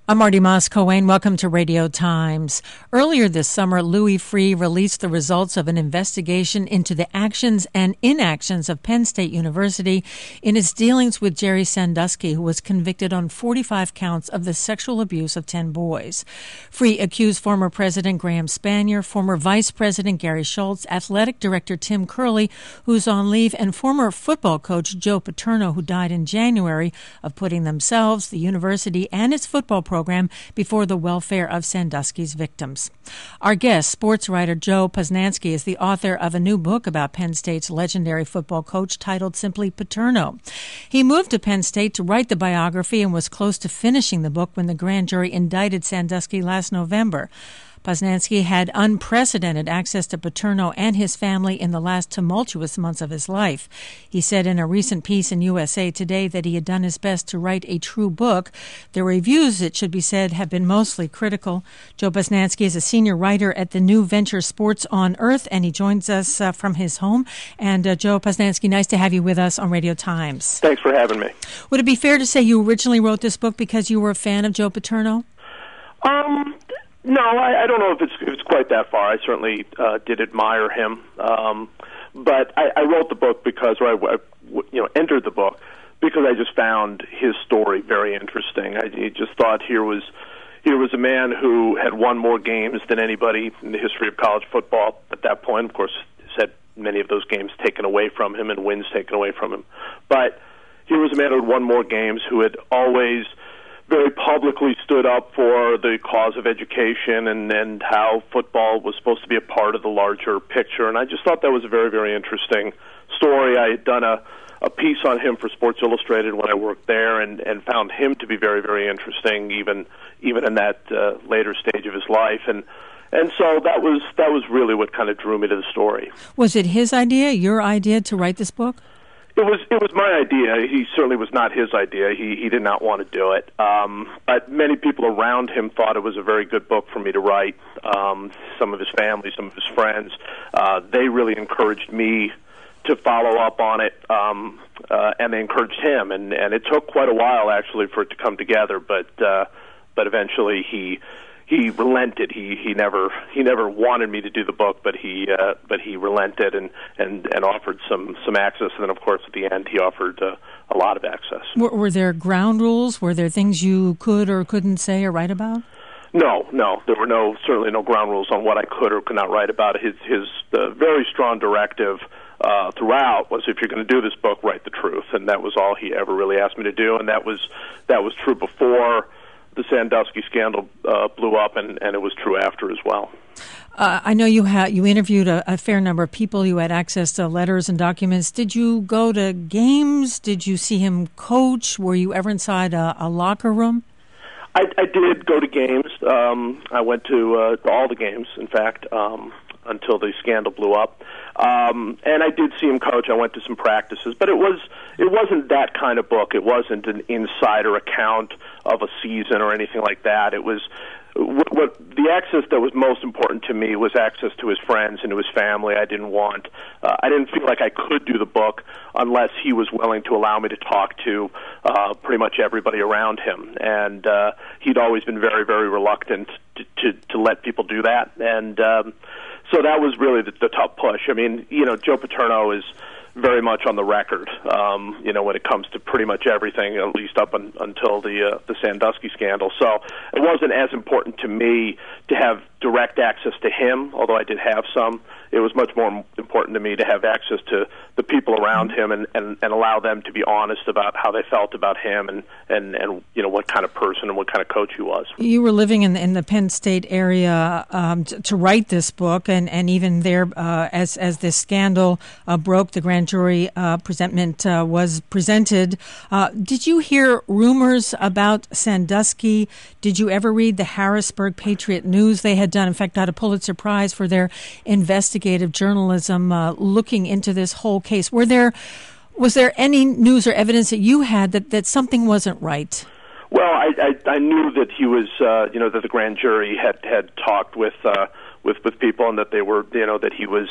I'm Marty Moss-Coane. Welcome to Radio Times. Earlier this summer, Louis Freeh released the results of an investigation into the actions and inactions of Penn State University in its dealings with Jerry Sandusky, who was convicted on 45 counts of the sexual abuse of 10 boys. Freeh accused former President Graham Spanier, former Vice President Gary Schultz, Athletic Director Tim Curley, who's on leave, and former football coach Joe Paterno, who died in January, of putting themselves, the university, and its football program before the welfare of Sandusky's victims. Our guest, sports writer Joe Posnanski, is the author of a new book about Penn State's legendary football coach titled simply Paterno. He moved to Penn State to write the biography and was close to finishing the book when the grand jury indicted Sandusky last November. Posnanski had unprecedented access to Paterno and his family in the last tumultuous months of his life. He said in a recent piece in USA Today that he had done his best to write a true book. The reviews, it should be said, have been mostly critical. Joe Posnanski is a senior writer at the new venture Sports on Earth, and he joins us from his home. And Joe Posnanski, nice to have you with us on Radio Times. Thanks for having me. Would it be fair to say you originally wrote this book because you were a fan of Joe Paterno? No, I don't know if it's quite that far. I certainly did admire him, but I wrote the book because, or I entered the book because I just found his story very interesting. I just thought here was a man who had won more games than anybody in the history of college football at that point. Of course, he's had many of those games taken away from him and wins taken away from him. But here was a man who had won more games, who had always very publicly stood up for the cause of education and how football was supposed to be a part of the larger picture. And I just thought that was a very, very interesting story. I had done a piece on him for Sports Illustrated when I worked there and found him to be very, very interesting, even in that later stage of his life. And so that was really what kind of drew me to the story. Was it his idea, your idea, to write this book? It was my idea. He certainly was not his idea. He did not want to do it. But many people around him thought it was a very good book for me to write. Some of his family, some of his friends, they really encouraged me to follow up on it, and they encouraged him. And it took quite a while actually for it to come together. But eventually he relented. He never wanted me to do the book, but he relented and offered some access. And then, of course, at the end, he offered a lot of access. Were there ground rules? Were there things you could or couldn't say or write about? No. There were certainly no ground rules on what I could or could not write about. His very strong directive throughout was, if you're going to do this book, write the truth, and that was all he ever really asked me to do. And that was true before the Sandusky scandal blew up, and it was true after as well. I know you interviewed a fair number of people. You had access to letters and documents. Did you go to games? Did you see him coach? Were you ever inside a locker room? I did go to games. I went to all the games, in fact, until the scandal blew up. And I did see him coach. I went to some practices, but it wasn't that kind of book. It wasn't an insider account of a season or anything like that. It was what the access that was most important to me was access to his friends and to his family. I didn't feel like I could do the book unless he was willing to allow me to talk to pretty much everybody around him. And he'd always been very, very reluctant to let people do that. And so that was really the tough push. I mean, Joe Paterno is very much on the record, when it comes to pretty much everything, at least up until the Sandusky scandal. So it wasn't as important to me to have direct access to him, although I did have some. It was much more important to me to have access to the people around him and allow them to be honest about how they felt about him and what kind of person and what kind of coach he was. You were living in the Penn State area to write this book, and even there, as this scandal broke, the grand jury presentment was presented. Did you hear rumors about Sandusky? Did you ever read the Harrisburg Patriot News they had done? In fact, got a Pulitzer Prize for their investigative journalism looking into this whole case. Was there any news or evidence that you had that something wasn't right? Well, I knew that he was, that the grand jury had talked with people, and that they were, that he was,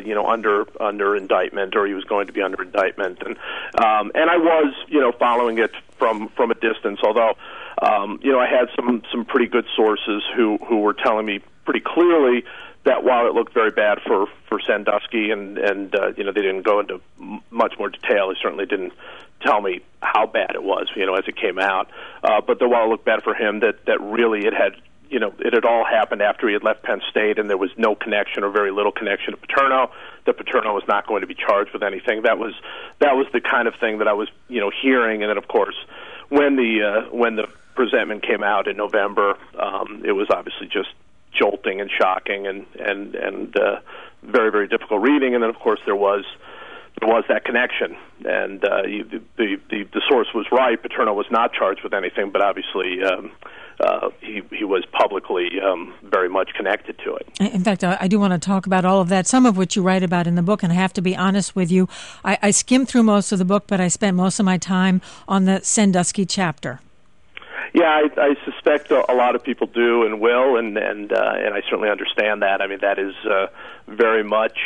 under indictment, or he was going to be under indictment, and I was, following it from a distance. Although I had some pretty good sources who were telling me pretty clearly that while it looked very bad for Sandusky, and they didn't go into much more detail, they certainly didn't tell me how bad it was, as it came out. But that while it looked bad for him, that really it had all happened after he had left Penn State, and there was no connection or very little connection to Paterno. That Paterno was not going to be charged with anything. That was the kind of thing that I was hearing. And then of course, when the presentment came out in November, it was obviously just jolting and shocking and very, very difficult reading. And then of course there was that connection, and the source was right. Paterno was not charged with anything, but obviously he was publicly very much connected to it. In fact, I do want to talk about all of that, some of which you write about in the book, and I have to be honest with you. I skimmed through most of the book, but I spent most of my time on the Sandusky chapter. Yeah, I suspect a lot of people do and will, and I certainly understand that. I mean, that is very much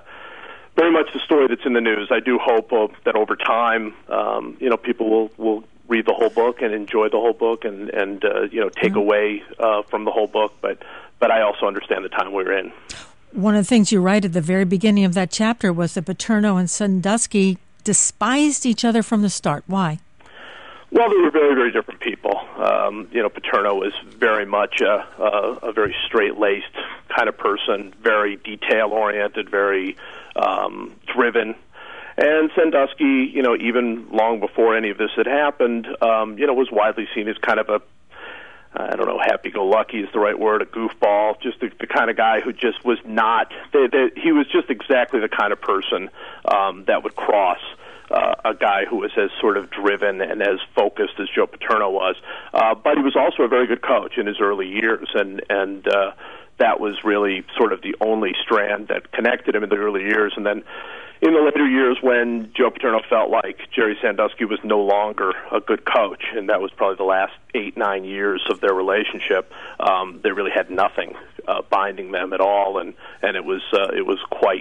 the story that's in the news. I do hope that over time, people will read the whole book and enjoy the whole book and take away from the whole book. But I also understand the time we're in. One of the things you write at the very beginning of that chapter was that Paterno and Sandusky despised each other from the start. Why? Well, they were very, very different people. Paterno was very much a very straight-laced kind of person, very detail-oriented, very driven. And Sandusky, even long before any of this had happened, was widely seen as kind of happy-go-lucky is the right word, a goofball, just the kind of guy who just was not, he was just exactly the kind of person that would cross a guy who was as sort of driven and as focused as Joe Paterno was. But he was also a very good coach in his early years, and that was really sort of the only strand that connected him in the early years. And then in the later years, when Joe Paterno felt like Jerry Sandusky was no longer a good coach, and that was probably the last 8-9 years of their relationship, they really had nothing binding them at all, and it was quite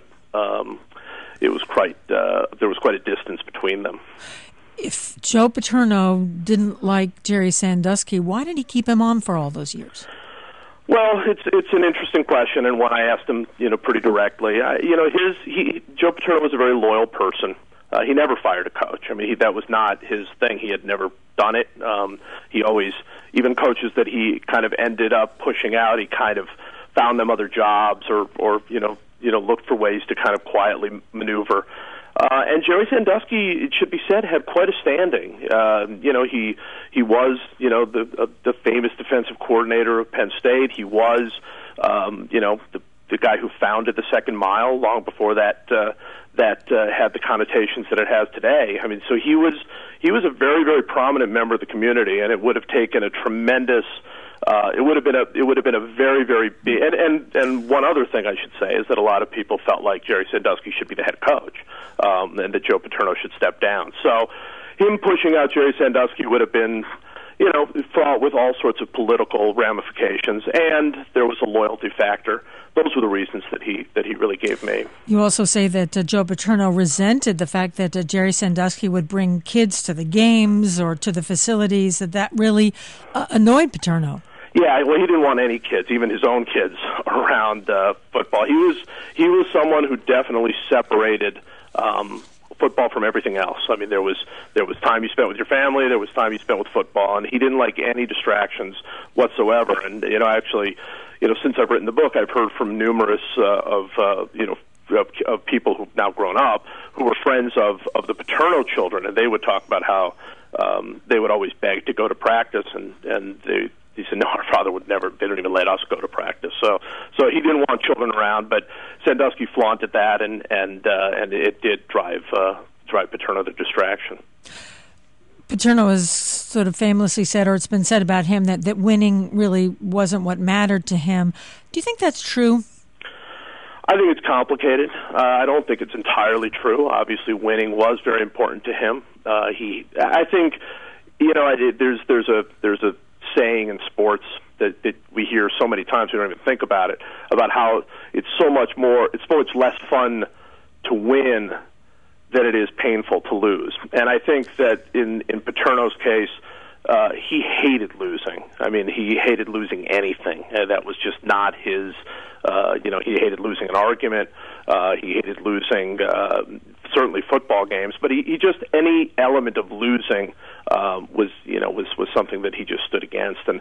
there was quite a distance between them. If Joe Paterno didn't like Jerry Sandusky, why did he keep him on for all those years? Well, it's an interesting question, and one I asked him, pretty directly. Joe Paterno was a very loyal person. He never fired a coach. I mean, that was not his thing. He had never done it. He always, even coaches that he kind of ended up pushing out, he kind of found them other jobs or looked for ways to kind of quietly maneuver. And Jerry Sandusky, it should be said, had quite a standing. He was, the famous defensive coordinator of Penn State. He was, the guy who founded the Second Mile long before that had the connotations that it has today. I mean, so he was a very, very prominent member of the community, and it would have taken a tremendous. It would have been a very, very big. And one other thing I should say is that a lot of people felt like Jerry Sandusky should be the head coach, and that Joe Paterno should step down. So, him pushing out Jerry Sandusky would have been, fraught with all sorts of political ramifications, and there was a loyalty factor. Those were the reasons that he really gave me. You also say that Joe Paterno resented the fact that Jerry Sandusky would bring kids to the games or to the facilities, that really annoyed Paterno. Yeah, well, he didn't want any kids, even his own kids, around football. He was someone who definitely separated football from everything else. I mean, there was time you spent with your family, there was time you spent with football, and he didn't like any distractions whatsoever. And actually, since I've written the book, I've heard from numerous of people who've now grown up who were friends of the Paterno children, and they would talk about how they would always beg to go to practice, and he said, no, our father would never, they don't even let us go to practice. So he didn't want children around, but Sandusky flaunted that, and it did drive Paterno to distraction. Paterno has sort of famously said, or it's been said about him, that winning really wasn't what mattered to him. Do you think that's true? I think it's complicated. I don't think it's entirely true. Obviously, winning was very important to him. I think, there's a saying in sports that we hear so many times we don't even think about it, about how it's so much less fun to win than it is painful to lose. And I think that in Paterno's case, he hated losing. I mean, he hated losing anything. That was just not his. He hated losing an argument. He hated losing certainly football games, but he just any element of losing was something that he just stood against, so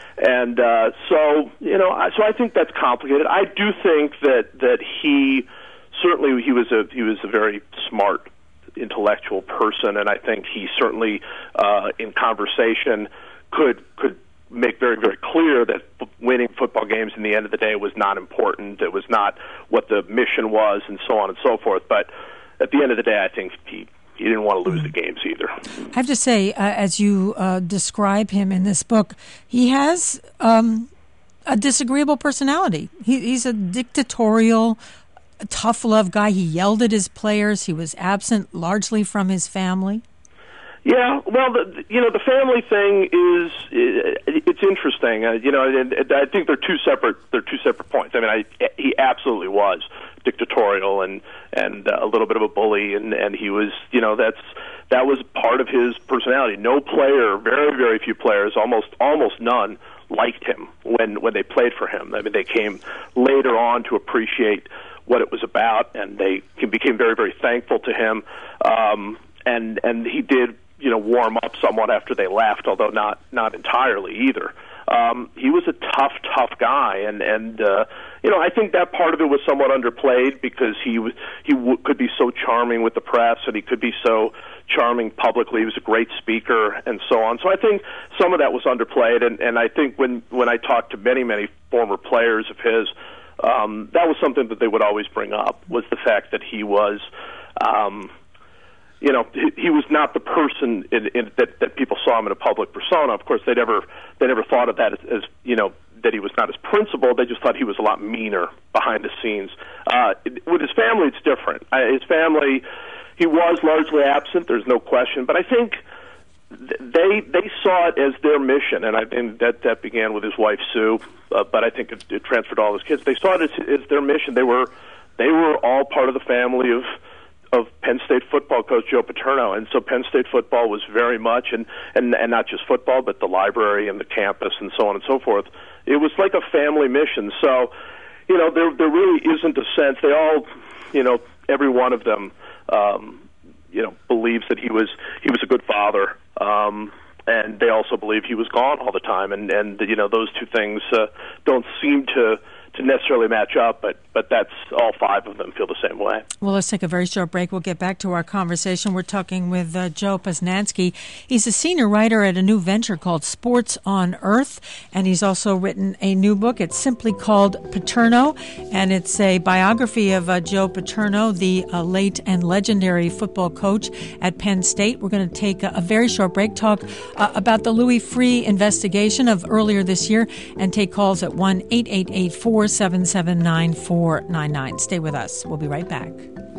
I think that's complicated. I do think that he was a very smart intellectual person, and I think he certainly in conversation could make very, very clear that winning football games in the end of the day was not important. It was not what the mission was, and so on and so forth. But at the end of the day, I think he didn't want to lose the games either. I have to say, as you describe him in this book, he has a disagreeable personality. He's a dictatorial, tough love guy. He yelled at his players. He was absent largely from his family. Yeah, well, the family thing it's interesting. I think they're two separate points. I mean, he absolutely was dictatorial and a little bit of a bully, and he was, that was part of his personality. No player, very, very few players, almost none, liked him when they played for him. I mean, they came later on to appreciate what it was about, and they became very, very thankful to him. And he did, warm up somewhat after they left, although not entirely either. He was a tough guy, and I think that part of it was somewhat underplayed because he could be so charming with the press, and he could be so charming publicly. He was a great speaker, and so on. So I think some of that was underplayed, and I think when I talked to many former players of his, that was something that they would always bring up, was the fact that he was. He was not the person that people saw him in a public persona. Of course, they never thought of that as that he was not as principled. They just thought he was a lot meaner behind the scenes. With his family, it's different. His family, he was largely absent. There's no question. But I think they saw it as their mission, and that began with his wife Sue. But I think it transferred to all his kids. They saw it as their mission. They were all part of the family of Penn State football coach Joe Paterno, and so Penn State football was very much, and not just football, but the library and the campus and so on and so forth. It was like a family mission. So, there really isn't a sense. They all, every one of them, believes that he was a good father, and they also believe he was gone all the time, and those two things don't seem to necessarily match up, but that's all five of them feel the same way. Well, let's take a very short break. We'll get back to our conversation. We're talking with Joe Posnanski. He's a senior writer at a new venture called Sports on Earth, and he's also written a new book. It's simply called Paterno, and it's a biography of Joe Paterno, the late and legendary football coach at Penn State. We're going to take a very short break, talk about the Louis Freeh investigation of earlier this year, and take calls at 1-888-477-9499. Stay with us. We'll be right back.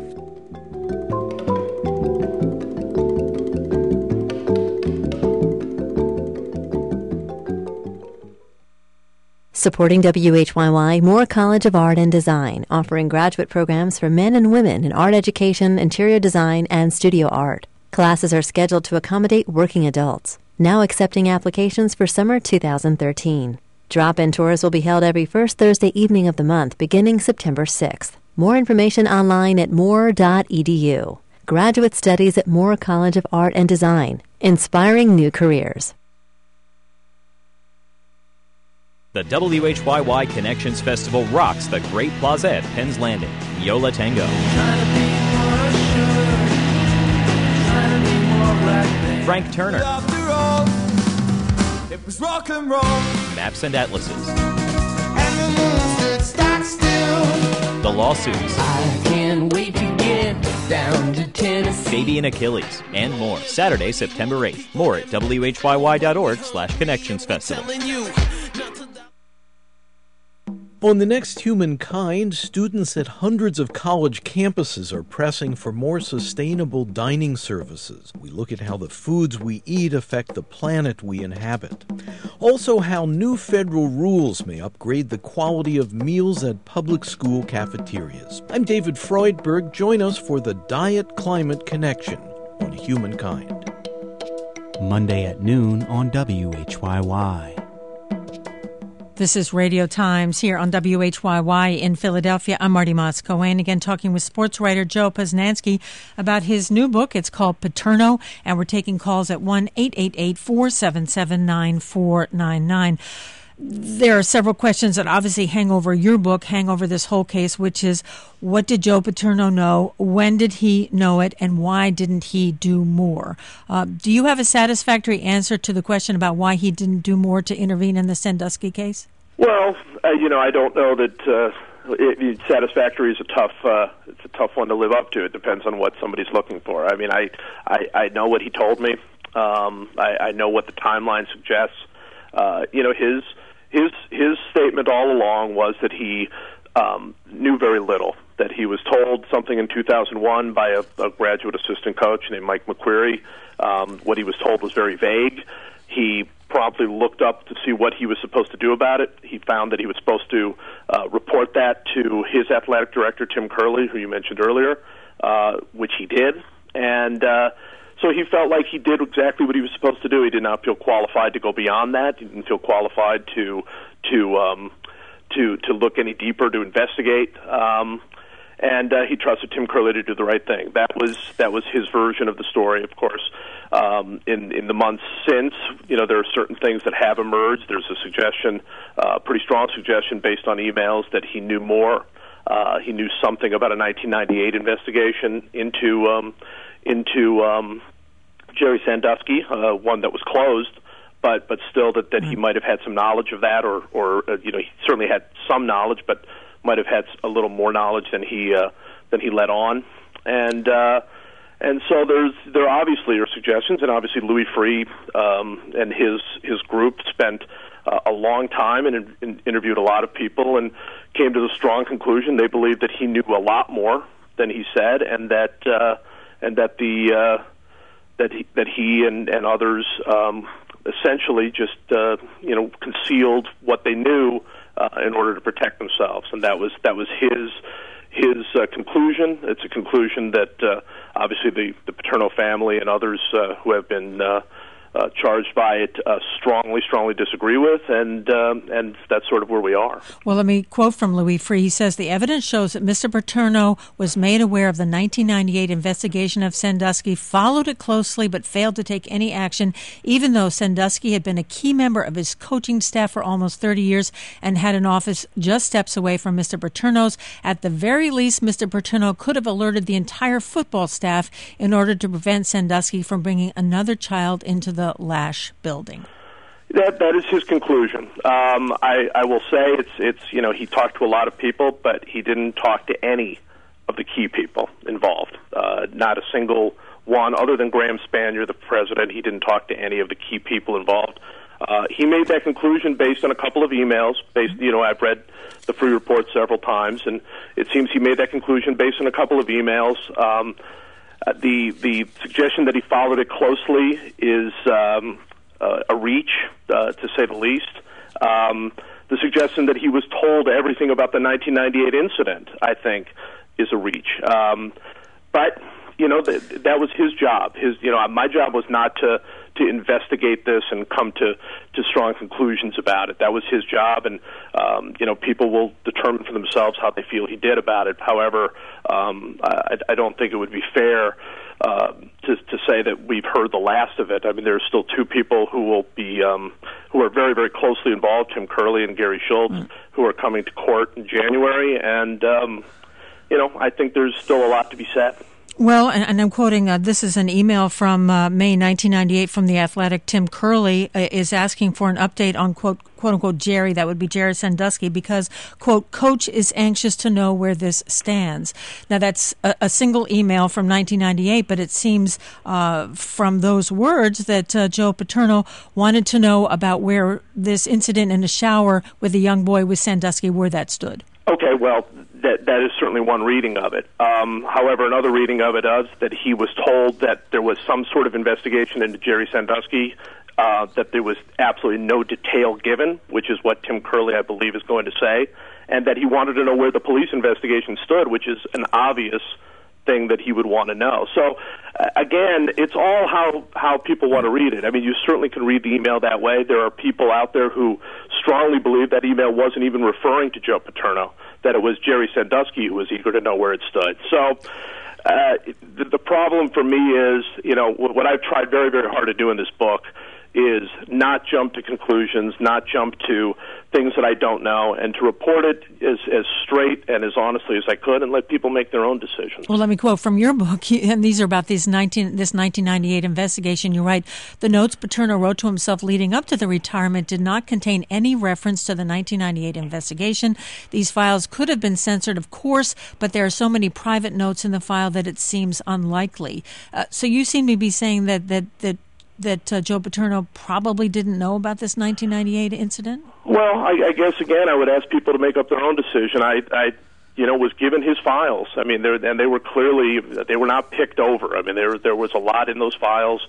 Supporting WHYY, Moore College of Art and Design, offering graduate programs for men and women in art education, interior design, and studio art. Classes are scheduled to accommodate working adults. Now accepting applications for summer 2013. Drop-in tours will be held every first Thursday evening of the month, beginning September 6th. More information online at moore.edu. Graduate studies at Moore College of Art and Design, inspiring new careers. The WHYY Connections Festival rocks the Great Plaza at Penn's Landing. Yola Tango. Frank Turner. It was rock and roll. Maps and Atlases. And the moon stood stock still. The Lawsuits. I can't wait to get down to Tennessee. Baby and Achilles. And more. Saturday, September 8th. More at whyy.org/connectionsfestival. On The Next Humankind, students at hundreds of college campuses are pressing for more sustainable dining services. We look at how the foods we eat affect the planet we inhabit. Also, how new federal rules may upgrade the quality of meals at public school cafeterias. I'm David Freudberg. Join us for the Diet Climate Connection on Humankind. Monday at noon on WHYY. This is Radio Times here on WHYY in Philadelphia. I'm Marty Moss-Cohen, again talking with sports writer Joe Posnanski about his new book. It's called Paterno, and we're taking calls at 1-888-477-9499. There are several questions that obviously hang over your book, hang over this whole case, which is, what did Joe Paterno know? When did he know it? And why didn't he do more? Do you have a satisfactory answer to the question about why he didn't do more to intervene in the Sandusky case? Well, I don't know that satisfactory is a tough one to live up to. It depends on what somebody's looking for. I mean, I know what he told me. I know what the timeline suggests. His statement all along was that he knew very little, that he was told something in 2001 by a graduate assistant coach named Mike McQuarrie. What he was told was very vague. He promptly looked up to see what he was supposed to do about it. He found that he was supposed to report that to his athletic director, Tim Curley, who you mentioned earlier, which he did. And so he felt like he did exactly what he was supposed to do. He did not feel qualified to go beyond that. He didn't feel qualified to look any deeper, to investigate. And he trusted Tim Curley to do the right thing. That was his version of the story. Of course, in the months since, there are certain things that have emerged. There's a suggestion, pretty strong suggestion based on emails, that he knew more. He knew something about a 1998 investigation into Jerry Sandusky, one that was closed, but still that he might have had some knowledge of that, or he certainly had some knowledge, but might have had a little more knowledge than he let on, and so there obviously are suggestions, and obviously Louis Freeh and his group spent a long time and interviewed a lot of people and came to the strong conclusion they believed that he knew a lot more than he said, and that he and others essentially just concealed what they knew in order to protect themselves, and that was his conclusion. It's a conclusion that obviously the Paterno family and others who have been charged by it strongly disagree with, and that's sort of where we are. Well, let me quote from Louis Freeh. He says, "The evidence shows that Mr. Paterno was made aware of the 1998 investigation of Sandusky, followed it closely, but failed to take any action, even though Sandusky had been a key member of his coaching staff for almost 30 years and had an office just steps away from Mr. Paterno's. At the very least, Mr. Paterno could have alerted the entire football staff in order to prevent Sandusky from bringing another child into the Lasch building." That is his conclusion. I will say it's he talked to a lot of people, but he didn't talk to any of the key people involved. Not a single one, other than Graham Spanier, the president. He didn't talk to any of the key people involved. He made that conclusion based on a couple of emails. I've read the Freeh report several times, and it seems he made that conclusion based on a couple of emails. The suggestion that he followed it closely is a reach, to say the least. The suggestion that he was told everything about the 1998 incident, I think, is a reach. But that was his job. My job was not to investigate this and come to strong conclusions about it. That was his job, and people will determine for themselves how they feel he did about it. However, I don't think it would be fair to say that we've heard the last of it. I mean, there are still two people who will be who are very, very closely involved, Tim Curley and Gary Schultz, who are coming to court in January, and I think there's still a lot to be said. Well, and I'm quoting, this is an email from May 1998 from The Athletic. Tim Curley is asking for an update on, quote unquote, Jerry, that would be Jerry Sandusky, because, quote, coach is anxious to know where this stands. Now, that's a single email from 1998, but it seems from those words that Joe Paterno wanted to know about where this incident in a shower with a young boy with Sandusky, where that stood. Okay, well, that is certainly one reading of it. However, another reading of it is that he was told that there was some sort of investigation into Jerry Sandusky, that there was absolutely no detail given, which is what Tim Curley, I believe, is going to say, and that he wanted to know where the police investigation stood, which is an obvious thing that he would want to know. So, again, it's all how people want to read it. I mean, you certainly can read the email that way. There are people out there who strongly believe that email wasn't even referring to Joe Paterno, that it was Jerry Sandusky who was eager to know where it stood. So the problem for me is, what I've tried very, very hard to do in this book is not jump to conclusions, not jump to things that I don't know, and to report it as straight and as honestly as I could and let people make their own decisions. Well, let me quote from your book, and these are about this 1998 investigation. You write, the notes Paterno wrote to himself leading up to the retirement did not contain any reference to the 1998 investigation. These files could have been censored, of course, but there are so many private notes in the file that it seems unlikely. So you seem to be saying that Joe Paterno probably didn't know about this 1998 incident? Well, I guess, again, I would ask people to make up their own decision. I was given his files. I mean, they were clearly, they were not picked over. I mean, there was a lot in those files,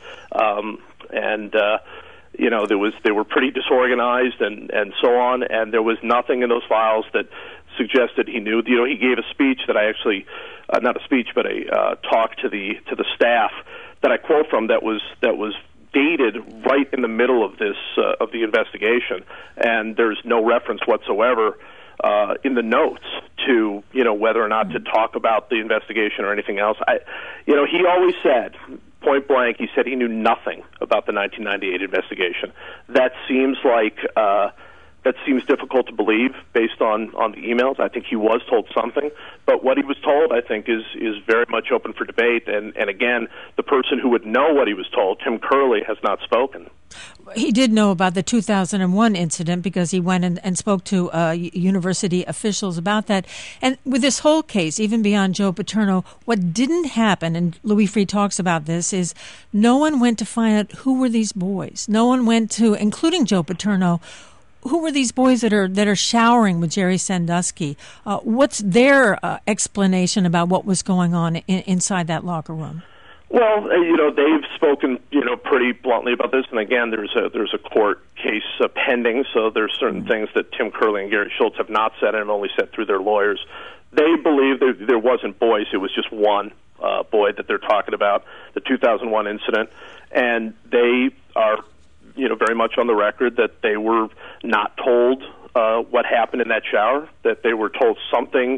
they were pretty disorganized and so on, and there was nothing in those files that suggested he knew. He gave a speech that I actually, not a speech, but a talk to the staff that I quote from that was dated right in the middle of this of the investigation, and there's no reference whatsoever in the notes to whether or not to talk about the investigation or anything else. He always said, point blank, he said he knew nothing about the 1998 investigation. That seems like that seems difficult to believe based on the emails. I think he was told something, but what he was told, I think, is very much open for debate. And again, the person who would know what he was told, Tim Curley, has not spoken. He did know about the 2001 incident because he went and spoke to university officials about that. And with this whole case, even beyond Joe Paterno, what didn't happen, and Louis Freeh talks about this, is no one went to find out who were these boys. No one went to, including Joe Paterno, who were these boys that are showering with Jerry Sandusky? What's their explanation about what was going on inside that locker room? Well, they've spoken, pretty bluntly about this, and again, there's a court case pending, so there's certain things that Tim Curley and Gary Schultz have not said and have only said through their lawyers. They believe there wasn't boys; it was just one boy that they're talking about, the 2001 incident, and they are, very much on the record that they were not told what happened in that shower, that they were told something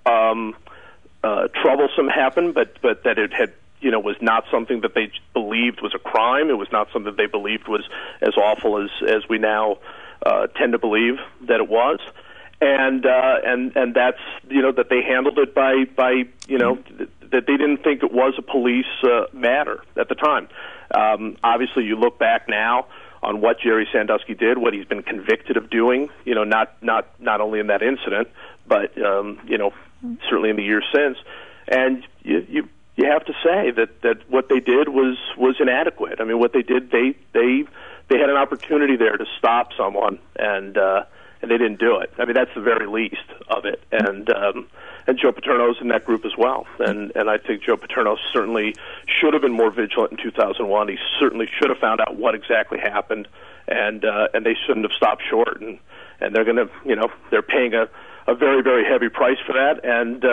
troublesome happened, but that it had, was not something that they believed was a crime. It was not something they believed was as awful as we now tend to believe that it was. And that's, that they handled it by that they didn't think it was a police matter at the time. Obviously, you look back now on what Jerry Sandusky did, what he's been convicted of doing, not only in that incident, but certainly in the years since. And you have to say that what they did was inadequate. I mean, what they did, they had an opportunity there to stop someone, and they didn't do it. I mean, that's the very least of it. And Joe Paterno's in that group as well. And I think Joe Paterno certainly should have been more vigilant in 2001. He certainly should have found out what exactly happened, and they shouldn't have stopped short. And they're going to, they're paying a very, very heavy price for that, and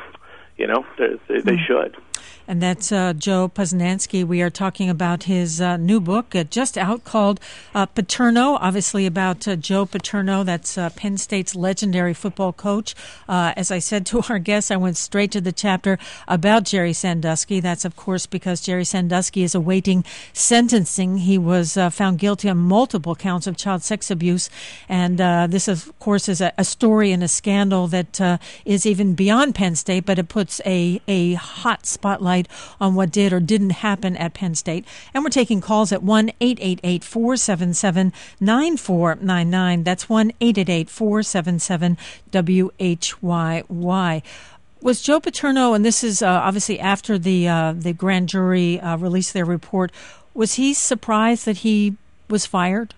they should. And that's Joe Posnanski. We are talking about his new book, just out, called Paterno, obviously about Joe Paterno. That's Penn State's legendary football coach. As I said to our guests, I went straight to the chapter about Jerry Sandusky. That's, of course, because Jerry Sandusky is awaiting sentencing. He was found guilty on multiple counts of child sex abuse. And this, of course, is a story and a scandal that is even beyond Penn State, but it puts a hot spotlight on what did or didn't happen at Penn State. And we're taking calls at 1-888-477-9499. That's 1-888-477-WHYY. Was Joe Paterno, and this is obviously after the grand jury released their report, was he surprised that he was fired?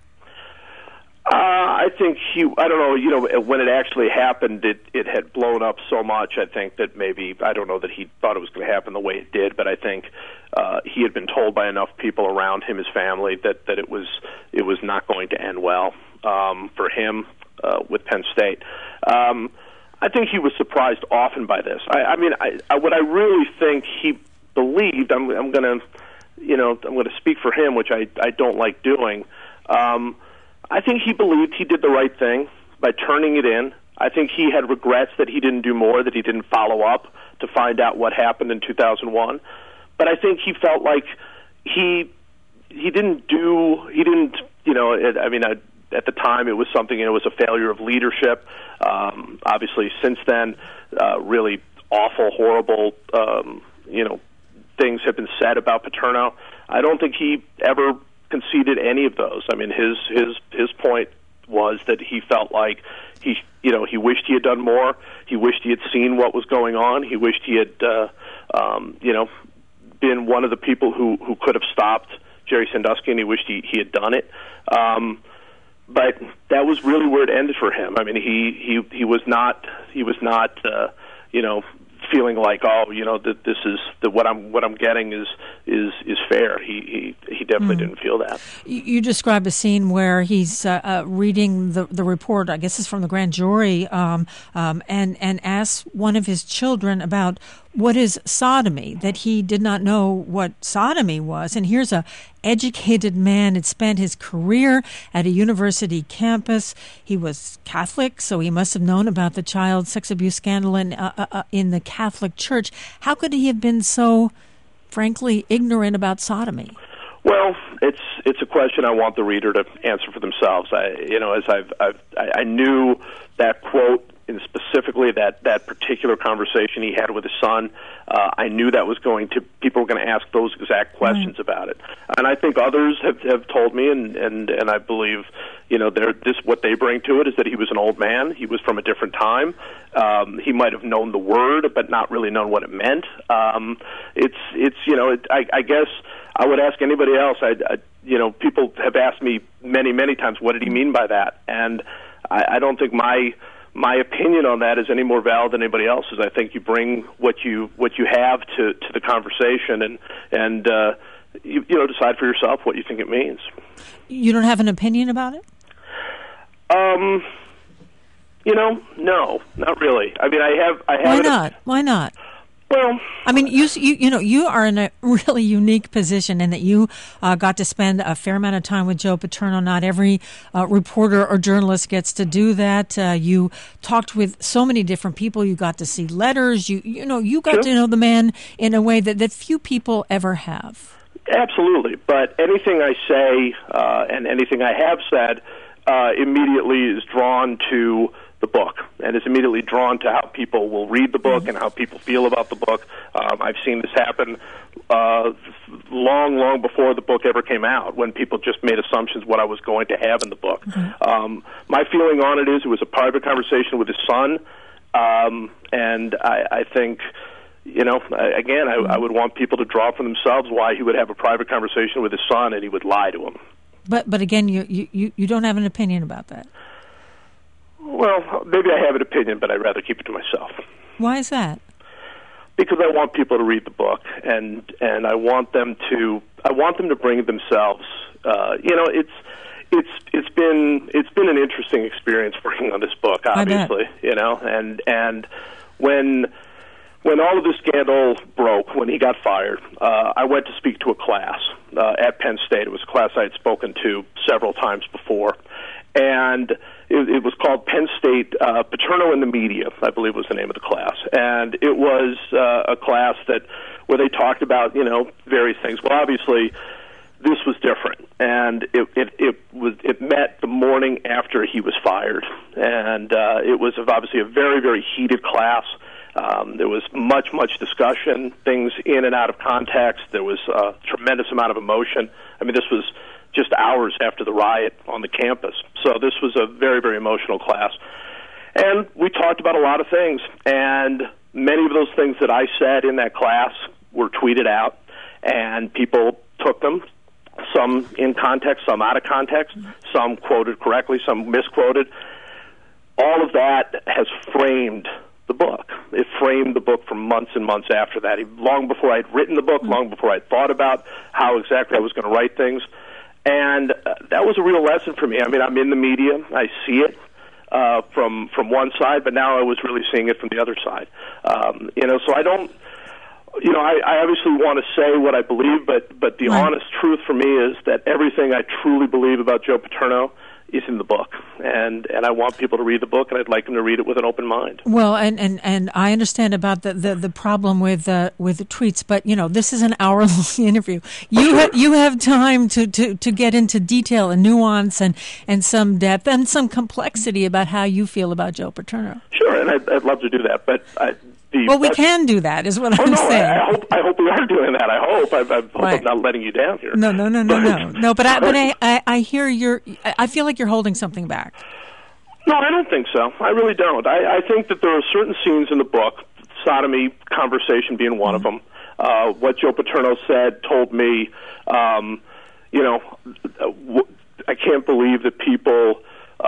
I think I don't know, when it actually happened, it had blown up so much, I think that maybe, I don't know that he thought it was going to happen the way it did, but I think he had been told by enough people around him, his family, that it was not going to end well for him with Penn State. I think he was surprised often by this. What I really think he believed, I'm going to speak for him, which I don't like doing. I think he believed he did the right thing by turning it in. I think he had regrets that he didn't do more, that he didn't follow up to find out what happened in 2001. But I think he felt like he didn't, at the time it was something, it was a failure of leadership. Obviously, since then, really awful, horrible, things have been said about Paterno. I don't think he ever conceded any of those. I mean, his point was that he felt like he wished he had done more. He wished he had seen what was going on. He wished he had, been one of the people who could have stopped Jerry Sandusky, and he wished he had done it. But that was really where it ended for him. I mean, he was not feeling like, that this is what I'm getting is fair. He definitely didn't feel that. You describe a scene where he's reading the report, I guess it's from the grand jury, and asks one of his children about what is sodomy, that he did not know what sodomy was. And here's a educated man had spent his career at a university campus. He was Catholic, so he must have known about the child sex abuse scandal in the Catholic Church. How could he have been so, frankly, ignorant about sodomy? Well, it's a question I want the reader to answer for themselves. I knew that quote, and specifically that particular conversation he had with his son. I knew that people were going to ask those exact questions about it. And I think others have told me, and I believe, what they bring to it is that he was an old man. He was from a different time. He might have known the word, but not really known what it meant. I guess I would ask anybody else. People have asked me many, many times, what did he mean by that? And I don't think my opinion on that is any more valid than anybody else's. I think you bring what you have to the conversation, and decide for yourself what you think it means. You don't have an opinion about it? No, not really. I mean, I have. Why not? Why not? Well, I mean, you are in a really unique position in that you got to spend a fair amount of time with Joe Paterno. Not every reporter or journalist gets to do that. You talked with so many different people. You got to see letters. You got to know the man in a way that few people ever have. Absolutely. But anything I say and anything I have said immediately is drawn to the book, and is immediately drawn to how people will read the book and how people feel about the book. I've seen this happen long before the book ever came out, when people just made assumptions what I was going to have in the book. My feeling on it is it was a private conversation with his son, and I think, I would want people to draw for themselves why he would have a private conversation with his son and he would lie to him. But again, you don't have an opinion about that. Well, maybe I have an opinion, but I'd rather keep it to myself. Why is that? Because I want people to read the book, and I want them to bring themselves. It's been an interesting experience working on this book, obviously. And when all of this scandal broke, when he got fired, I went to speak to a class at Penn State. It was a class I had spoken to several times before, and it was called Penn State Paterno in the Media, I believe was the name of the class. And it was a class where they talked about, various things. Well, obviously, this was different. And it met the morning after he was fired. And it was obviously a very, very heated class. There was much discussion, things in and out of context. There was a tremendous amount of emotion. I mean, this was just hours after the riot on the campus. So this was a very, very emotional class. And we talked about a lot of things. And many of those things that I said in that class were tweeted out, and people took them, some in context, some out of context, some quoted correctly, some misquoted. All of that has framed the book. It framed the book for months and months after that. Long before I'd written the book, long before I'd thought about how exactly I was going to write things. And that was a real lesson for me. I mean, I'm in the media. I see it. from one side, but now I was really seeing it from the other side. So I don't. I obviously want to say what I believe, but the honest truth for me is that everything I truly believe about Joe Paterno is in the book, and I want people to read the book, and I'd like them to read it with an open mind. Well, and I understand about the problem with the tweets, but this is an hour-long interview. You have time to get into detail and nuance and some depth and some complexity about how you feel about Joe Paterno. Sure, and I'd love to do that, but we can do that, is what I'm saying. I hope we are doing that. I hope I'm not letting you down here. No. No, but I hear I feel like you're holding something back. No, I don't think so. I really don't. I think that there are certain scenes in the book, sodomy conversation being one of them. What Joe Paterno said told me, I can't believe that people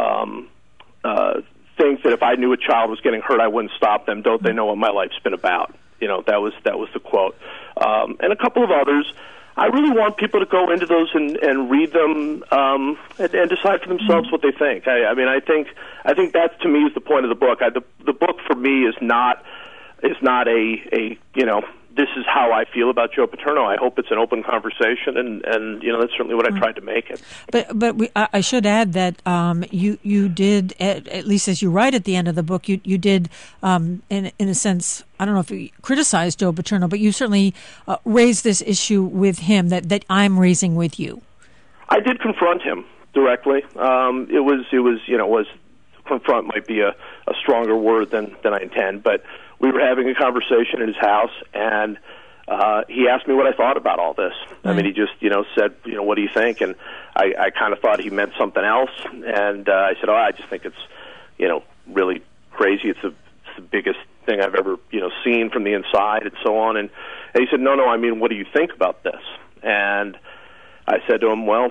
think that if I knew a child was getting hurt, I wouldn't stop them. Don't they know what my life's been about? That was the quote. And a couple of others. I really want people to go into those and read them and decide for themselves what they think. I think that to me is the point of the book. The book for me is not a this is how I feel about Joe Paterno. I hope it's an open conversation, and that's certainly what I tried to make it. But I should add that you did, at least as you write at the end of the book, you did in a sense, I don't know if you criticized Joe Paterno, but you certainly raised this issue with him that I'm raising with you. I did confront him directly. It was confront might be a stronger word than I intend, but we were having a conversation in his house, and he asked me what I thought about all this. Right. He just, said, what do you think? And I kind of thought he meant something else, and I said, I just think it's, really crazy. It's the biggest thing I've ever, seen from the inside and so on. And he said, no, I mean, what do you think about this? And I said to him, well,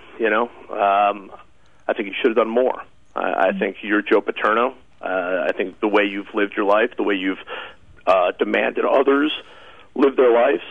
I think you should have done more. I think you're Joe Paterno. I think the way you've lived your life, the way you've demanded others live their lives,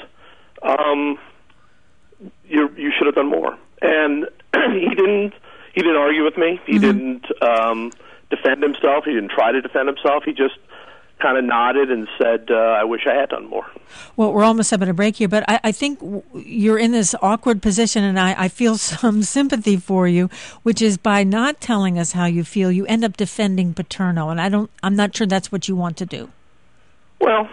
you should have done more. And he didn't argue with me. He didn't defend himself. He didn't try to defend himself. He just kind of nodded and said, I wish I had done more. Well, we're almost having a break here, but I think you're in this awkward position, and I feel some sympathy for you, which is by not telling us how you feel, you end up defending Paterno, and I'm not sure that's what you want to do. Well,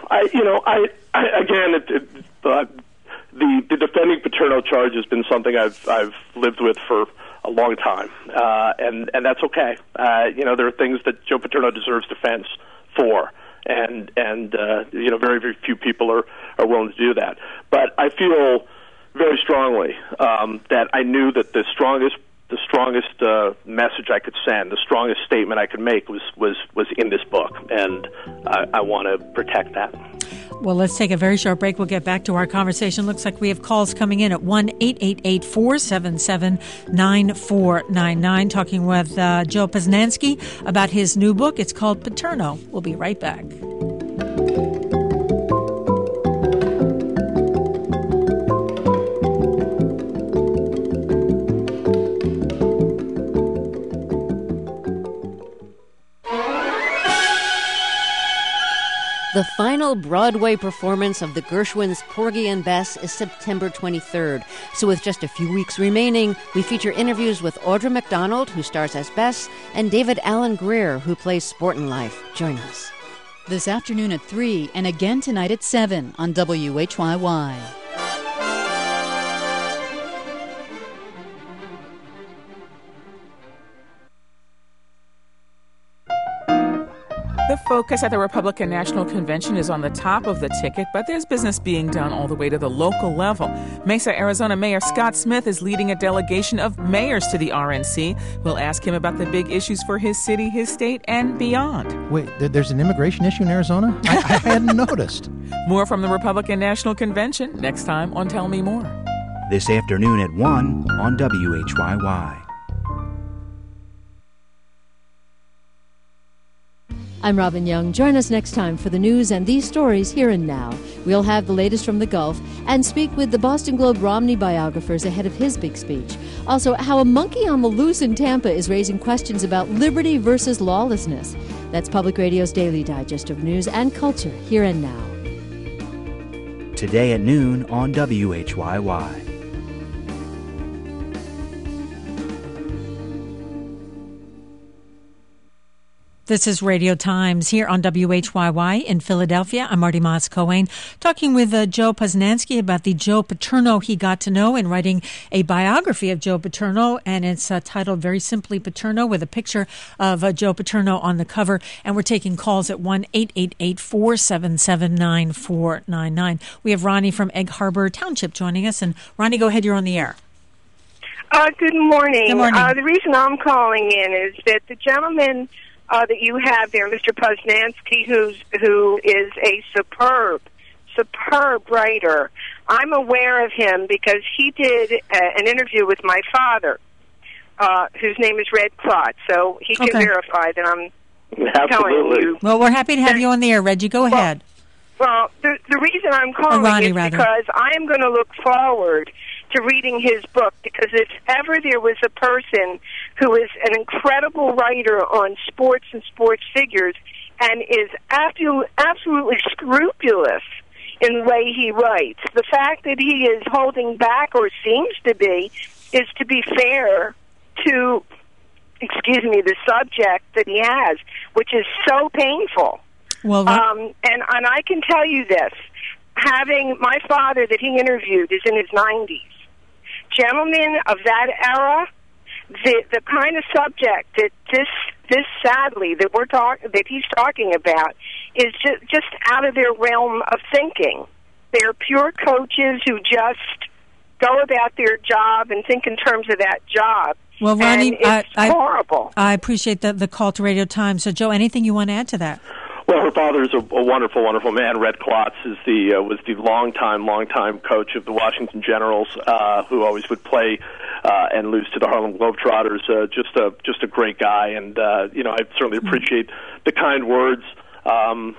the defending Paterno charge has been something I've lived with for a long time, and that's okay. There are things that Joe Paterno deserves defense for. And very, very few people are willing to do that. But I feel very strongly that I knew that the strongest message I could send, the strongest statement I could make was in this book, and I want to protect that. Well, let's take a very short break. We'll get back to our conversation. Looks like we have calls coming in at 1-888-477-9499, talking with Joe Posnanski about his new book. It's called Paterno. We'll be right back. The final Broadway performance of the Gershwins' Porgy and Bess is September 23rd. So with just a few weeks remaining, we feature interviews with Audra McDonald, who stars as Bess, and David Alan Greer, who plays Sportin' Life. Join us. This afternoon at 3 and again tonight at 7 on WHYY. The focus at the Republican National Convention is on the top of the ticket, but there's business being done all the way to the local level. Mesa, Arizona Mayor Scott Smith is leading a delegation of mayors to the RNC. We'll ask him about the big issues for his city, his state, and beyond. Wait, there's an immigration issue in Arizona? I hadn't noticed. More from the Republican National Convention next time on Tell Me More. This afternoon at 1 on WHYY. I'm Robin Young. Join us next time for the news and these stories here and now. We'll have the latest from the Gulf and speak with the Boston Globe Romney biographers ahead of his big speech. Also, how a monkey on the loose in Tampa is raising questions about liberty versus lawlessness. That's Public Radio's Daily Digest of news and culture here and now. Today at noon on WHYY. This is Radio Times here on WHYY in Philadelphia. I'm Marty Moss-Cohen, talking with Joe Posnanski about the Joe Paterno he got to know in writing a biography of Joe Paterno, and it's titled very simply Paterno, with a picture of Joe Paterno on the cover. And we're taking calls at 1-888-477-9499. We have Ronnie from Egg Harbor Township joining us. And Ronnie, go ahead. You're on the air. Good morning. Good morning. The reason I'm calling in is that the gentleman that you have there, Mr. Posnanski, who is a superb writer. I'm aware of him because he did an interview with my father, whose name is Red Klotz, so he can verify that I'm telling you. Well, we're happy to have you on the air, Reggie. Go ahead. Well, the reason I'm calling is because I am going to look forward to reading his book, because if ever there was a person who is an incredible writer on sports and sports figures and is absolutely scrupulous in the way he writes, the fact that he is holding back, or seems to be, is to be fair to, the subject that he has, which is so painful. Well, and I can tell you this, having my father that he interviewed is in his 90s. Gentlemen of that era, the kind of subject that this sadly that he's talking about is just out of their realm of thinking. They're pure coaches who just go about their job and think in terms of that job. Well, Ronnie, it's horrible. I appreciate the call to Radio Times. So, Joe, anything you want to add to that? Well, her father is a wonderful, wonderful man. Red Klotz was the longtime coach of the Washington Generals, who always would play and lose to the Harlem Globetrotters. Just a great guy, and I certainly appreciate the kind words. I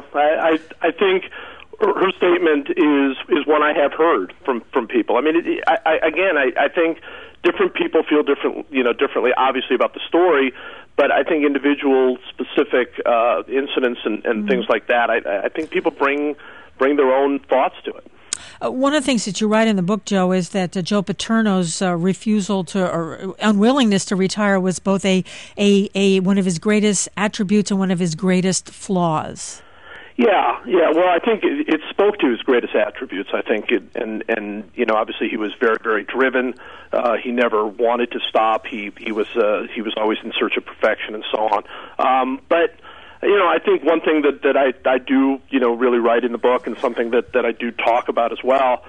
think her statement is one I have heard from people. I mean, I think different people feel differently, obviously, about the story. But I think individual specific incidents and things like that, I think people bring their own thoughts to it. One of the things that you write in the book, Joe, is that Joe Paterno's refusal to, or unwillingness to retire, was both a one of his greatest attributes and one of his greatest flaws. Yeah. Well, I think it spoke to his greatest attributes. I think, obviously he was very, very driven. He never wanted to stop. He was always in search of perfection and so on. But I think one thing that I do really write in the book, and something that I do talk about as well.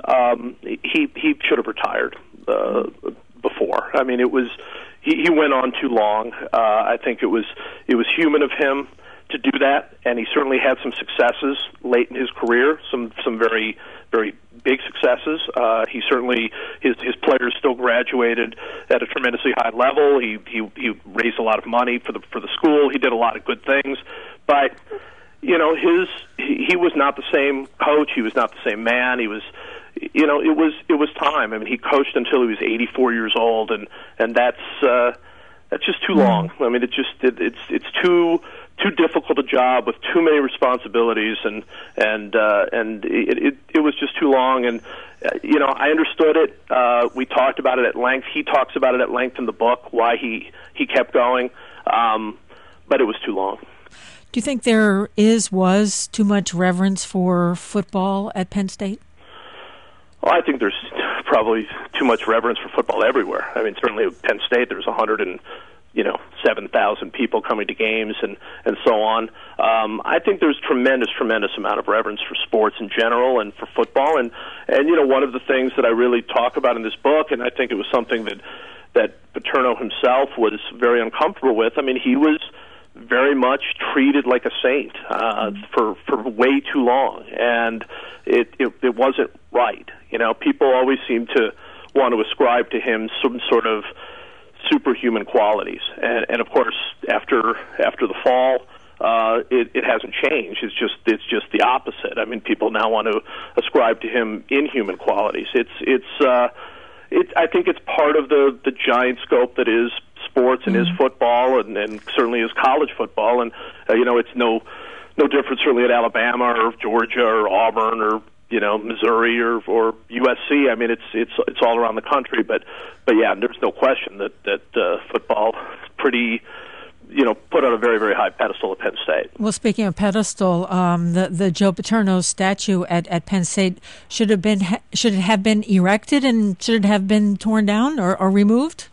He should have retired before. I mean, he went on too long. I think it was human of him to do that, and he certainly had some successes late in his career, some very, very big successes. He certainly, his players still graduated at a tremendously high level. He raised a lot of money for the school. He did a lot of good things, but he was not the same coach. He was not the same man. He was, it was time. I mean, he coached until he was 84 years old, and that's just too long. I mean, it's too difficult a job with too many responsibilities, and it was just too long. And I understood it. We talked about it at length. He talks about it at length in the book, why he kept going, but it was too long. Do you think there was too much reverence for football at Penn State? Well, I think there's probably too much reverence for football everywhere. I mean, certainly at Penn State there's 7,000 people coming to games and so on. I think there's tremendous amount of reverence for sports in general and for football. And one of the things that I really talk about in this book, and I think it was something that Paterno himself was very uncomfortable with. I mean, he was very much treated like a saint for way too long, and it wasn't right. People always seem to want to ascribe to him some sort of superhuman qualities, and of course after the fall, it hasn't changed. It's just the opposite. I mean, people now want to ascribe to him inhuman qualities. I think it's part of the giant scope that is sports and is football, and certainly is college football. And it's no different certainly at Alabama or Georgia or Auburn or Missouri or USC. I mean, it's all around the country. But yeah, there's no question that football is pretty, put on a very, very high pedestal at Penn State. Well, speaking of pedestal, the Joe Paterno statue at Penn State should it have been erected, and should it have been torn down or removed?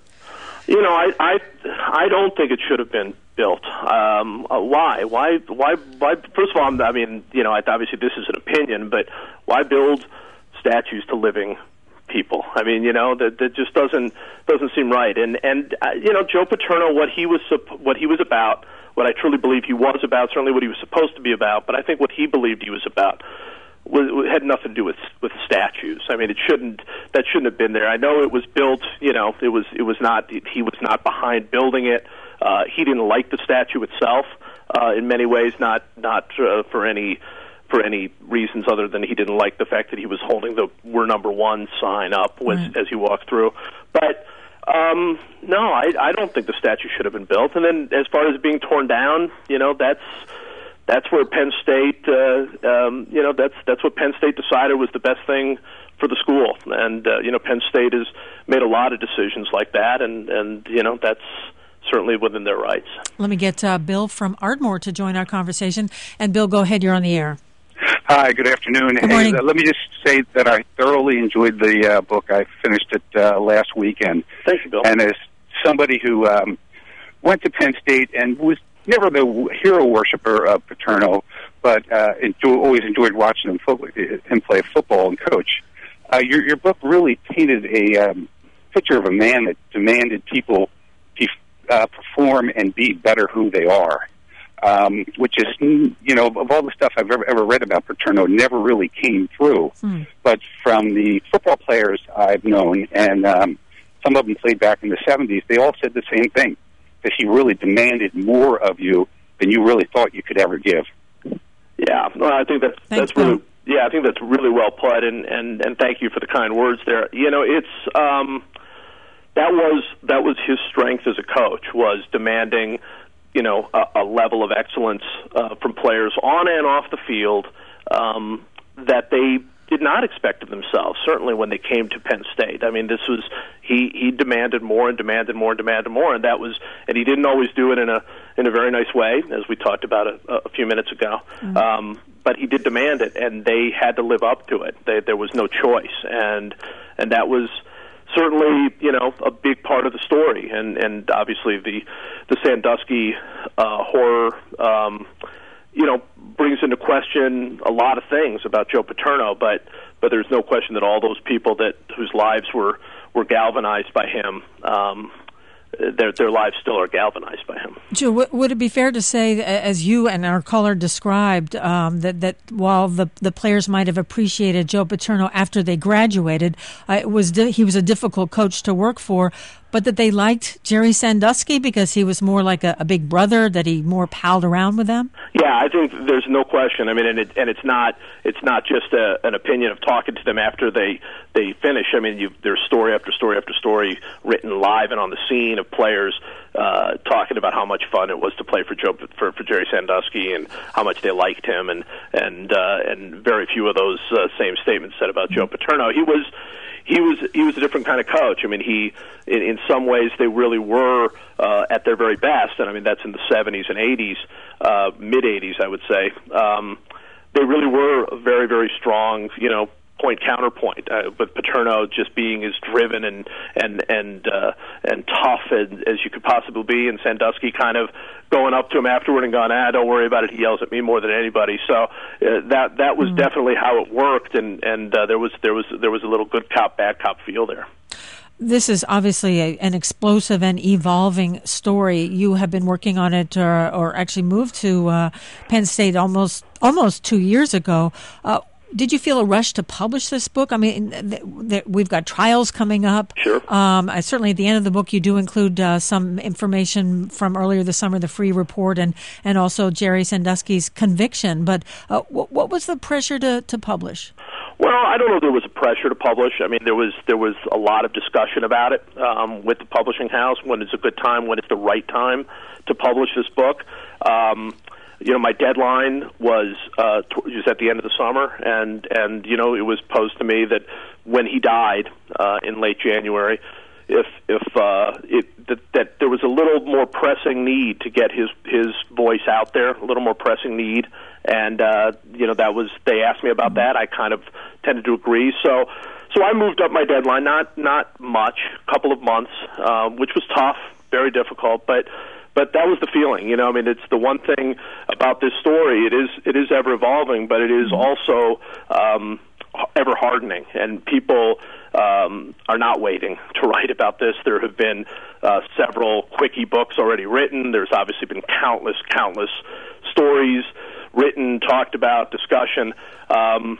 I don't think it should have been built. Why? First of all, I mean, obviously this is an opinion, but why build statues to living people? I mean, that just doesn't seem right. And Joe Paterno, what he was about, what I truly believe he was about, certainly what he was supposed to be about, but I think what he believed he was about had nothing to do with statues. I mean, that shouldn't have been there. I know it was built. He was not behind building it. He didn't like the statue itself in many ways, not for any reasons other than he didn't like the fact that he was holding the "We're number one" sign up as he walked through. But no, I don't think the statue should have been built. And then as far as being torn down, that's where Penn State, that's what Penn State decided was the best thing for the school. And Penn State has made a lot of decisions like that, and that's certainly within their rights. Let me get Bill from Ardmore to join our conversation. And Bill, go ahead. You're on the air. Hi, good afternoon. Good morning. Let me just say that I thoroughly enjoyed the book. I finished it last weekend. Thank you, Bill. And as somebody who went to Penn State and was never the hero worshiper of Paterno, but always enjoyed watching him play football and coach, your book really painted a picture of a man that demanded people perform and be better who they are. Which is, of all the stuff I've ever read about Paterno, never really came through. But from the football players I've known, and some of them played back in the 70s, they all said the same thing, that he really demanded more of you than you really thought you could ever give. Yeah, well, I think that's really, I think that's really well put, and thank you for the kind words there. It's that was his strength as a coach, was demanding a level of excellence from players on and off the field that they did not expect of themselves, certainly when they came to Penn State. I mean, this was, he demanded more and demanded more and demanded more, and he didn't always do it in a very nice way, as we talked about a few minutes ago. But he did demand it, and they had to live up to it. There was no choice, and that was certainly, a big part of the story, and obviously the Sandusky horror, brings into question a lot of things about Joe Paterno, but there's no question that all those people whose lives were galvanized by him, their lives still are galvanized by him. Joe, would it be fair to say, as you and our caller described, that while the players might have appreciated Joe Paterno after they graduated, he was a difficult coach to work for, but that they liked Jerry Sandusky because he was more like a big brother, that he more palled around with them? Yeah, I think there's no question. I mean, and it's not just an opinion of talking to them after they finish. I mean, there's story after story after story written live and on the scene of players talking about how much fun it was to play for Jerry Sandusky and how much they liked him, and very few of those same statements said about Joe Paterno. He was a different kind of coach. I mean, in some ways they really were at their very best, and I mean that's in the 70s and 80s, mid 80s, I would say. They really were a very, very strong, point counterpoint, with Paterno just being as driven and tough as you could possibly be, and Sandusky kind of going up to him afterward and going, don't worry about it. He yells at me more than anybody. So that was definitely how it worked, and there was a little good cop, bad cop feel there. This is obviously an explosive and evolving story. You have been working on it, or actually moved to Penn State almost 2 years ago. Did you feel a rush to publish this book? I mean, we've got trials coming up. Sure. Certainly at the end of the book, you do include some information from earlier this summer, the Free Report, and also Jerry Sandusky's conviction. But what was the pressure to publish? Well, I don't know if there was a pressure to publish. I mean, there was a lot of discussion about it with the publishing house, when it's a good time, when it's the right time to publish this book. My deadline was at the end of the summer, and it was posed to me that when he died in late January, that there was a little more pressing need to get his voice out there, a little more pressing need, and that was, they asked me about that. I kind of tended to agree, so I moved up my deadline, not much, a couple of months, which was tough, very difficult, but that was the feeling. I mean, it's the one thing about this story. It is ever evolving, but it is also ever hardening, and people are not waiting to write about this. There have been several quickie books already written. There's obviously been countless stories written, talked about, discussion. I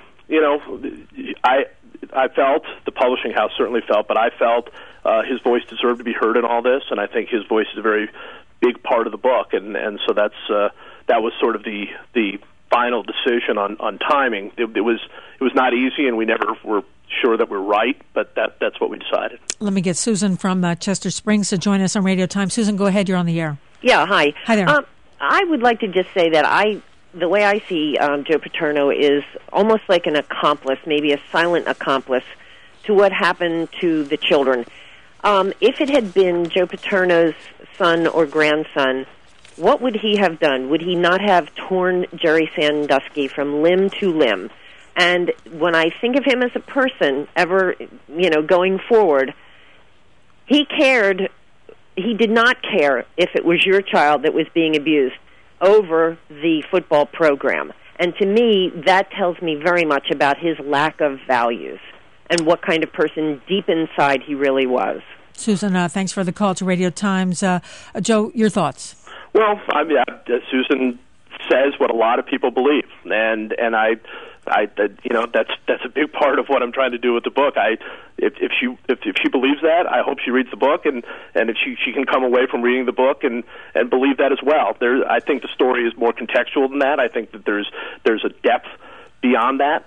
felt, the publishing house certainly felt, but I felt his voice deserved to be heard in all this, and I think his voice is a very big part of the book, and so that was sort of the final decision on timing. It was not easy, and we never were sure that we're right, but that's what we decided. Let me get Susan from Chester Springs to join us on Radio Time. Susan, go ahead. You're on the air. Yeah, hi. Hi there. I would like to just say that the way I see Joe Paterno is almost like an accomplice, maybe a silent accomplice, to what happened to the children. If it had been Joe Paterno's son or grandson, what would he have done? Would he not have torn Jerry Sandusky from limb to limb? And when I think of him as a person, going forward, he did not care if it was your child that was being abused over the football program. And to me, that tells me very much about his lack of values and what kind of person deep inside he really was. Susan, thanks for the call to Radio Times. Joe, your thoughts? Well, Susan says what a lot of people believe, and that's a big part of what I'm trying to do with the book. If she believes that, I hope she reads the book, and if she can come away from reading the book and believe that as well. I think the story is more contextual than that. I think that there's a depth beyond that.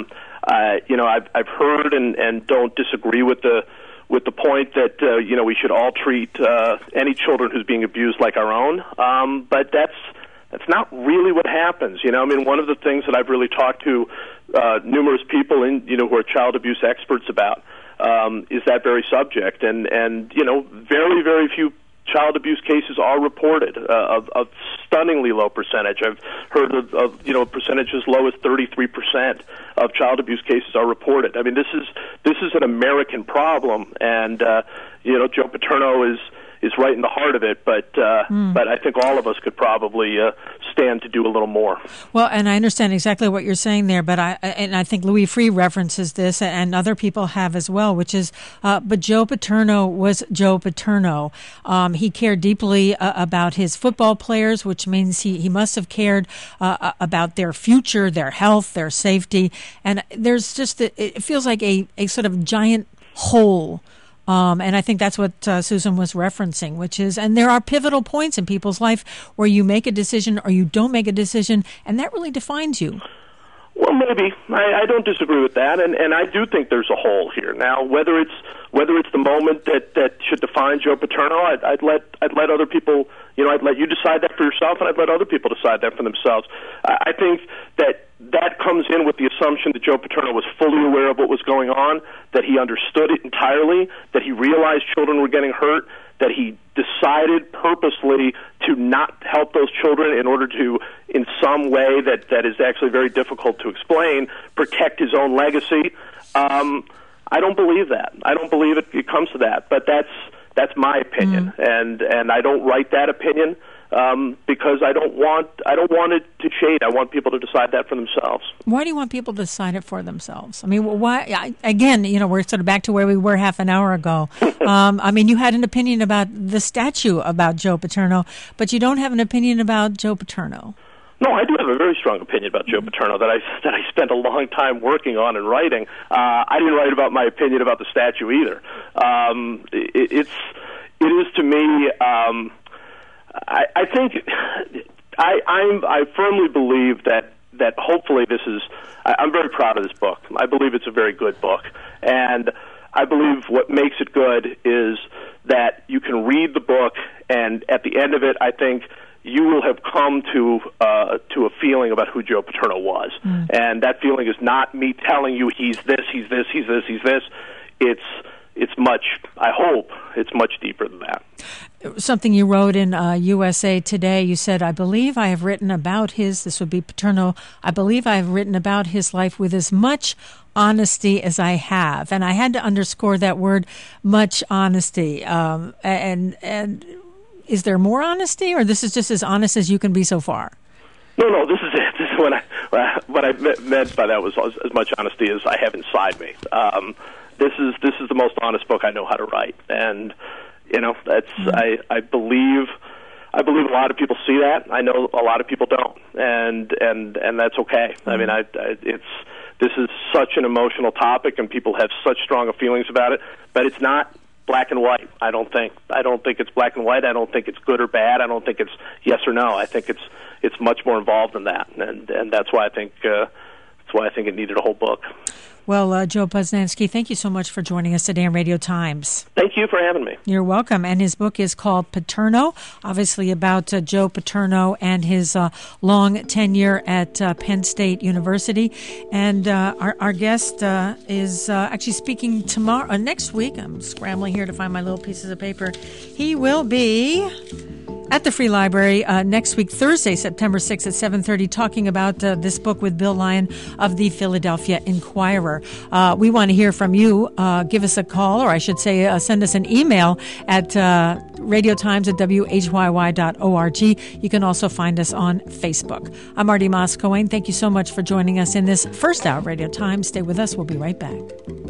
I've heard and don't disagree with the point that we should all treat any children who's being abused like our own, but that's not really what happens. I mean, one of the things that I've really talked to numerous people who are child abuse experts about is that very subject, and very, very few child abuse cases are reported, a stunningly low percentage. I've heard of a percentage as low as 33% of child abuse cases are reported. I mean, this is an American problem, and Joe Paterno is right in the heart of it, but I think all of us could probably stand to do a little more. Well, and I understand exactly what you're saying there, but I think Louis Freeh references this, and other people have as well, which is, but Joe Paterno was Joe Paterno. He cared deeply about his football players, which means he must have cared about their future, their health, their safety, and there's just it feels like a sort of giant hole. And I think that's what Susan was referencing, which is, and there are pivotal points in people's life where you make a decision or you don't make a decision, and that really defines you. Well, maybe. I don't disagree with that, and I do think there's a hole here. Now, whether it's the moment that should define Joe Paterno, I'd let other people, I'd let you decide that for yourself, and I'd let other people decide that for themselves. I think that comes in with the assumption that Joe Paterno was fully aware of what was going on, that he understood it entirely, that he realized children were getting hurt, that he decided purposely to not help those children in order to, in some way that is actually very difficult to explain, protect his own legacy. I don't believe that. I don't believe it comes to that. But that's my opinion, and I don't write that opinion because I don't want it to shade. I want people to decide that for themselves. Why do you want people to decide it for themselves? I mean, why? Again, we're sort of back to where we were half an hour ago. I mean, you had an opinion about the statue about Joe Paterno, but you don't have an opinion about Joe Paterno. No, I do have a very strong opinion about Joe Paterno that I spent a long time working on and writing. I didn't write about my opinion about the statue either. It is to me. I think I firmly believe that hopefully this is. I'm very proud of this book. I believe it's a very good book, and I believe what makes it good is that you can read the book, and at the end of it, I think you will have come to a feeling about who Joe Paterno was. And that feeling is not me telling you he's this, he's this, he's this, he's this. It's much, I hope, it's much deeper than that. Something you wrote in USA Today, you said, I believe I have written about this would be Paterno, I believe I have written about his life with as much honesty as I have. And I had to underscore that word, much honesty. And is there more honesty, or this is just as honest as you can be so far? No, this is it. This is what I meant by that was as much honesty as I have inside me. This is the most honest book I know how to write, and that's I believe a lot of people see that. I know a lot of people don't, and that's okay. I mean, this is such an emotional topic, and people have such strong feelings about it, but it's not black and white. I don't think it's black and white. I don't think it's good or bad. I don't think it's yes or no. I think it's much more involved than that, and that's why I think it needed a whole book. Well, Joe Posnanski, thank you so much for joining us today on Radio Times. Thank you for having me. You're welcome. And his book is called Paterno, obviously about Joe Paterno and his long tenure at Penn State University. And our guest is actually speaking next week. I'm scrambling here to find my little pieces of paper. He will be at the Free Library next week, Thursday, September 6th at 7:30, talking about this book with Bill Lyon of the Philadelphia Inquirer. We want to hear from you. Give us a call, or I should say send us an email at radiotimes@whyy.org. You can also find us on Facebook. I'm Marty Moss-Cohen. Thank you so much for joining us in this first hour of Radio Times. Stay with us. We'll be right back.